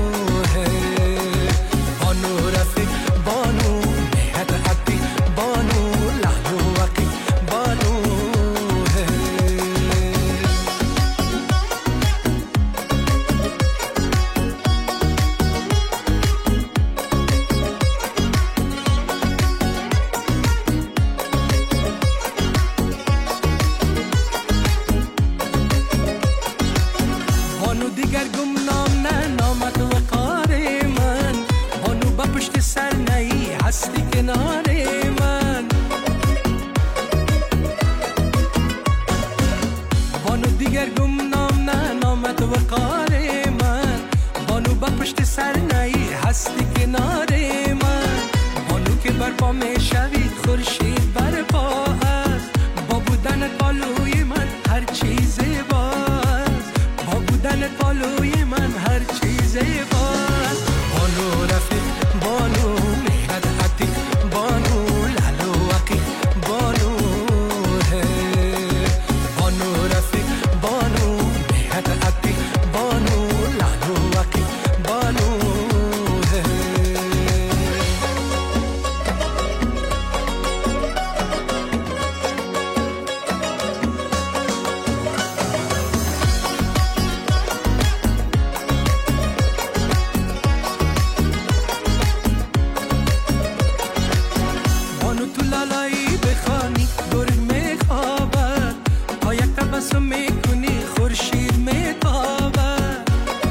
بانو رفیق بانو میهد عتیق بانو لالو وقی بانو بانو دیگر گمنام نه نامت وقار من، بانو با پشت سر نهی هستی کنار من، بانو دیگر گمنام نه نامت وقار من، بانو با پشت سر نهی هستی کنار من، بانو که برپا می شوید خورشید برپا است، با بودن پالوی من هر چیز باز، با بودن پالوی من هر چیز باز، بانو رفیق بانو میهد عتیق بانو لالو وقی بانو بانو رفیق بانو میهد عتیق بانو لالو وقی بانو بانو تو لالایی بخوانی گرگ میخوابد، تا یک تبسم میکنی خورشید میتابد،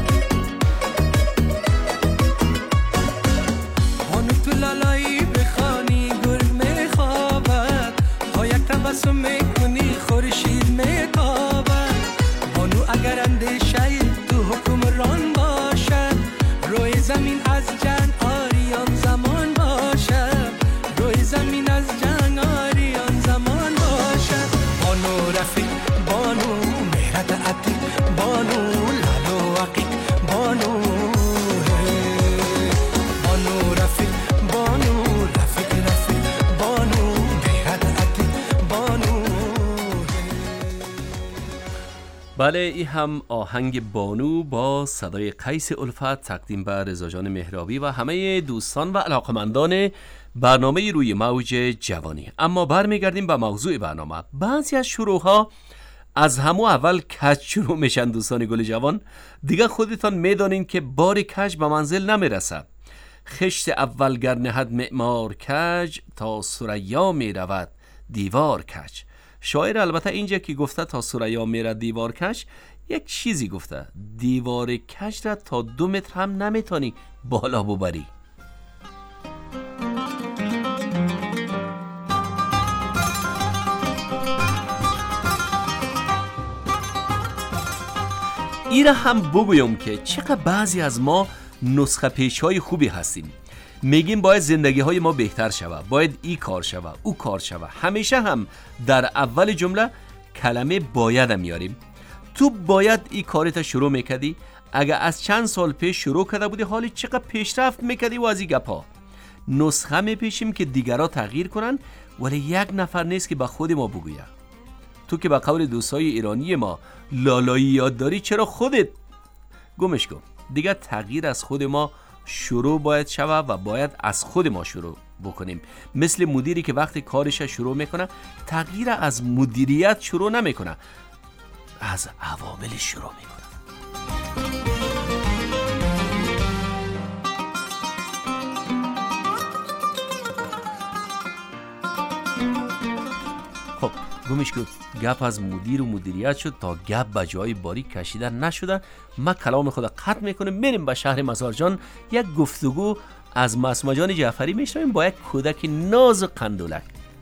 بانو تو لالایی بخوانی گرگ میخوابد، تا یک تبسم میکنی خورشید میتابد، بانو اگر اندیشه تو حکمران باشد، روی زمین از جنگ آریان زمان باشد، روی زمین از جنگ آریان زمان باشد، بانو رفیق بانو میرد عتیق بانو لالو وقیق بانو بانو رفیق بانو رفیق رفیق بانو میرد عتیق بانو. بله، این هم آهنگ بانو با صدای قیس الفت تقدیم به رضا جان مهرابی و همه دوستان و علاقمندان برنامه روی موج جوانی. اما برمیگردیم به موضوع برنامه. بعضی از شروعها از همو اول کج شروع میشن دوستان گل جوان. دیگه خودتان میدانین که بار کج به منزل نمیرسد. خشت اولگر نهد معمار کج، تا ثریا میرود دیوار کج. شاعر البته اینجا که گفته تا ثریا میرود دیوار کج، یک چیزی گفته، دیوار کج را تا 2 متر هم نمیتونی بالا ببری. ایره هم بگویم که چقدر بعضی از ما نسخه پیش‌های خوبی هستیم. میگیم باید زندگی های ما بهتر شود، باید ای کار شود، او کار شود. همیشه هم در اول جمله کلمه باید میاریم. تو باید ای کارت شروع میکردی، اگه از چند سال پیش شروع کرده بودی حالی چقدر پیشرفت میکردی و از این گپا. نسخه میپیشیم که دیگرها تغییر کنن، ولی یک نفر نیست که به خود ما بگویه. تو که به قول دوستای ایرانی ما لالایی یاد داری، چرا خودت گمش کن. دیگه تغییر از خود ما شروع باید شود و باید از خود ما شروع بکنیم. مثل مدیری که وقتی کارش شروع میکنه تغییر از مدیریت شروع نمیکنه، از عوامل شروع میکنه. خب گمش کن. گپ از مدیر و مدیریت شد تا گپ به جای باریک کشیدن نشدن. من کلام خود قطع میکنم، میریم به شهر مزارجان. یک گفتگو از معصومه جان جعفری میشنویم با یک کودک ناز و قندولک.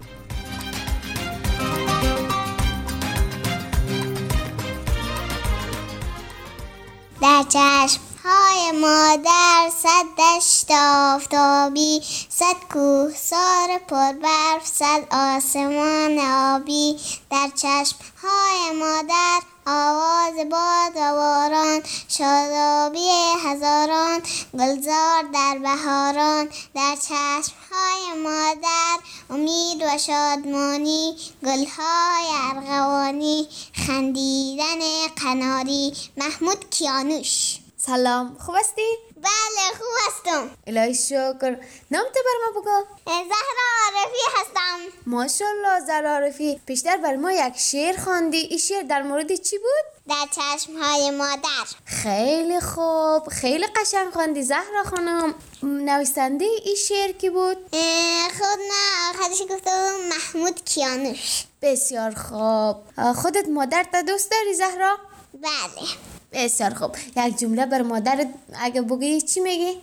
در چشم‌های مادر صد دشت آفتابی، صد کوهسار پربرف، صد آسمان آبی. در چشم‌های مادر آواز باد و باران، شادابی هزاران گلزار در بهاران. در چشم‌های مادر امید و شادمانی، گل‌های ارغوانی، خندیدن قناری. محمود کیانوش. سلام، خوب هستی؟ بله خوب هستم. الهی شکر. نام تو بر ما بگو. زهرا عارفی هستم. ماشاءالله زهرا عارفی. پیشتر بر ما یک شعر خواندی. این شعر در مورد چی بود؟ در چشم‌های مادر. خیلی خوب، خیلی قشنگ خواندی زهرا خانم. نویسنده این شعر کی بود؟ خود نه، آخرش گفتم محمود کیانوش. بسیار خوب. خودت مادرت دوست داری زهرا؟ بله. بسیار خوب. یک جمله بر مادرت اگه بگی چی میگی؟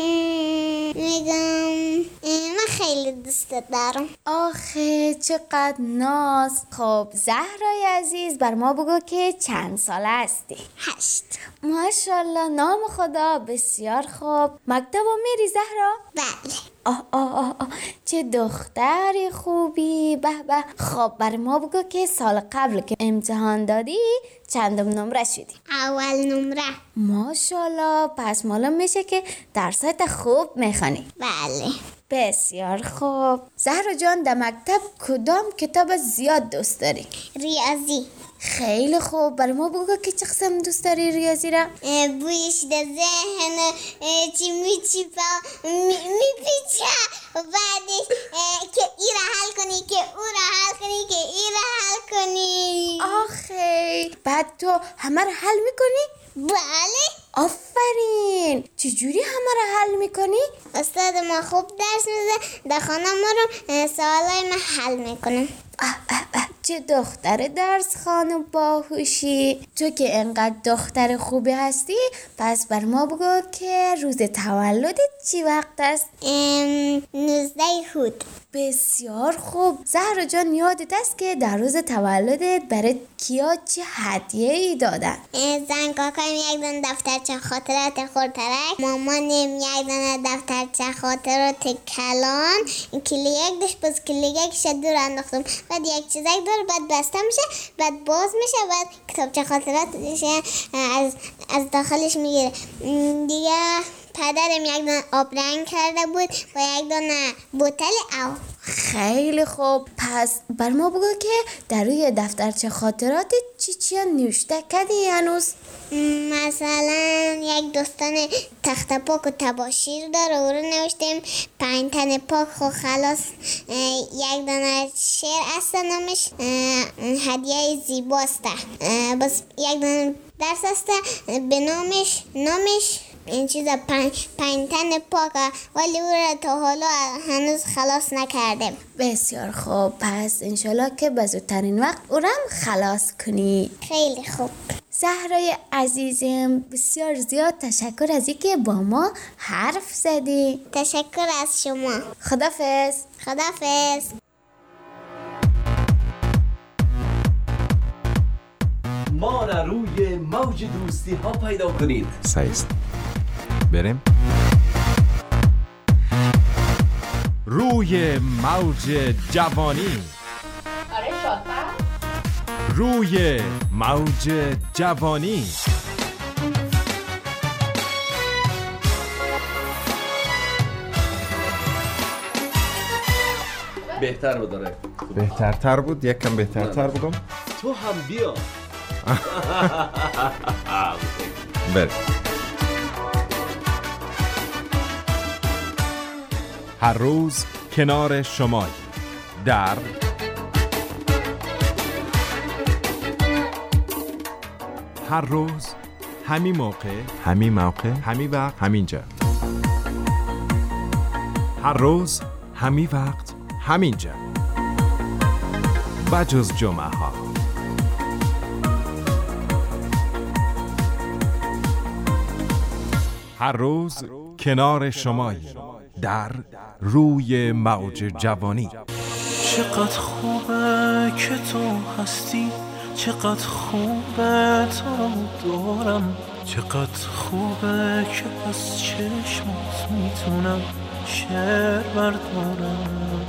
میگم من خیلی دوست دارم. آخه چقدر ناز. خب زهرای عزیز بر ما بگو که چند ساله هستی؟ 8. ماشاءالله، نام خدا. بسیار خوب. مکتب میری زهرا؟ بله. چه دختری خوبی. به به. خب بر ما بگو که سال قبل که امتحان دادی چندم نمره شدی؟ اول نمره. ماشاءالله، پس معلوم میشه که درسات خوب میخوانی. بله. بسیار خوب. زهرا جان در مکتب کدام کتاب زیاد دوست داری؟ ریاضی. خیلی خوب. برای ما بگو که چه قسم دوست داری ریاضی را؟ بویش در ذهن چی میچیپا میپیچه و بعدش که ای را حل کنی که او را حل کنی که ای را حل کنی. آخه بعد تو همه را حل میکنی؟ بله. آفرین. چجوری همه را حل میکنی؟ استاد ما خوب درس میده، در خانه ما رو سوالای ما حل میکنم. چه دختر درس خوان و باهوشی. تو که انقدر دختر خوبی هستی، پس بر ما بگو که روز تولدت چی وقت است؟ 19 هود. بسیار خوب. زهرا جان یادت است که در روز تولدت برای کیا چه هدیه ای دادن؟ زن کاکایم یک دونه دفترچه خاطرات خورترک، مامانیم یک دونه دفترچه خاطرات کلان، کلیک داشت، باز کلیکش دور انداختم، بعد یک چیزک دور، بعد بسته میشه، بعد باز میشه، بعد کتابچه خاطراتش از داخلش میگیره دیگه. پدرم یک دونه آب رنگ کرده بود و یک دونه بوتل آب. خیلی خوب. پس بر ما بگو که در روی دفترچه خاطرات چی نوشته کردی هنوز؟ مثلا یک دوستان تخت پاک و تباشیر داره، او رو نوشتیم. 5 تن پاک خو خلاص. یک دونه شعر است، نامش هدیه زیباست. بس یک دونه درس است به نامش این چیزا 5 تن پاکه، ولی او را تا حالا هنوز خلاص نکردیم. بسیار خوب. پس انشالله که به زودترین وقت او را هم خلاص کنی. خیلی خوب. زهرای عزیزم بسیار زیاد تشکر از اینکه با ما حرف زدی. تشکر از شما. خدافظ. خدافظ. ما را روی موج دوستی ها پیدا کنید. سایست. بریم. روی موج جوانی. آره شاطر. روی موج جوانی. بهتر بود داره. بهترتر بود، یک کم بهترتر بگم. تو هم بیا. بریم. هر روز کنار شمای در هر روز همین موقع همین وقت همینجا. هر روز همین وقت همینجا بجز جمعه ها. هر روز کنار شمایی در روی موج جوانی. چقدر خوبه که تو هستی، چقدر خوبه تو دارم، چقدر خوبه که از چشمات میتونم شعر بردارم.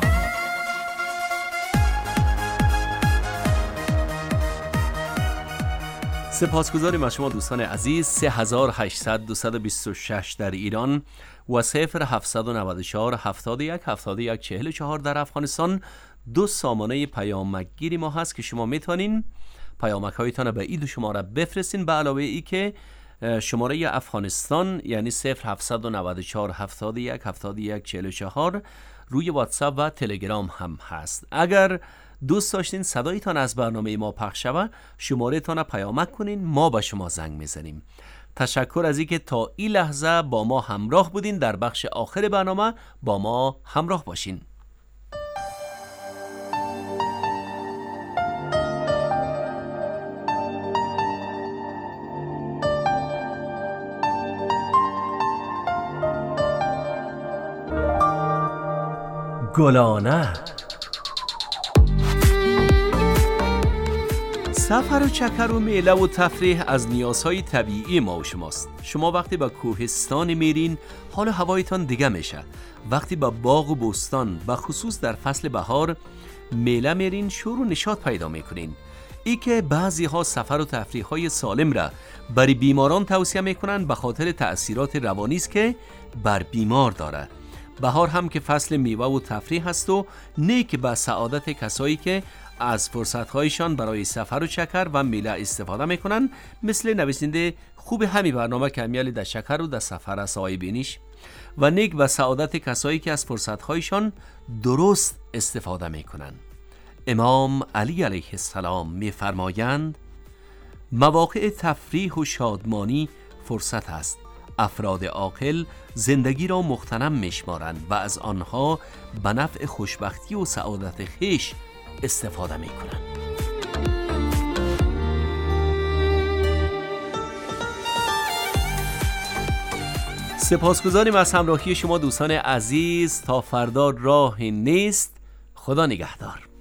سپاسگزاریم از شما دوستان عزیز. 3800-226 در ایران و 0794-71-71-44 در افغانستان دو سامانه پیامکگیری ما هست که شما میتونین پیامک هایتان به این دو شماره بفرستین، به علاوه ای که شماره افغانستان یعنی 0794-71-71-44 روی واتساپ و تلگرام هم هست. اگر دوست داشتین صدایتان از برنامه ما پخش شود، شماره تان پیامک کنین، ما به شما زنگ میزنیم. تشکر از اینکه تا این لحظه با ما همراه بودین. در بخش آخر برنامه با ما همراه باشین. گلانه. سفر و چکر و میله و تفریح از نیازهای طبیعی ما و شماست. شما وقتی به کوهستان میرین حال هوایتان دیگه میشه. وقتی به باغ و بستان و خصوص در فصل بهار میله میرین شور و نشاط پیدا میکنین. ای که بعضی ها سفر و تفریح های سالم را برای بیماران توصیه میکنن به خاطر تأثیرات روانی است که بر بیمار داره. بهار هم که فصل میوه و تفریح هست و نیک به سعادت کسایی که از فرصت‌هایشان برای سفر و چکر و میله استفاده میکنن، مثل نویسنده خوب همین برنامه کمیل در شکر و در سفر است آقای بینیش، و نیک و سعادت کسایی که از فرصت‌هایشان درست استفاده میکنن. امام علی علیه السلام میفرمایند مواقع تفریح و شادمانی فرصت است. افراد عاقل زندگی را مغتنم میشمارند و از آنها به نفع خوشبختی و سعادت خویش استفاده میکنند. سپاسگزاریم از همراهی شما دوستان عزیز. تا فردا راه نیست. خدا نگهدار.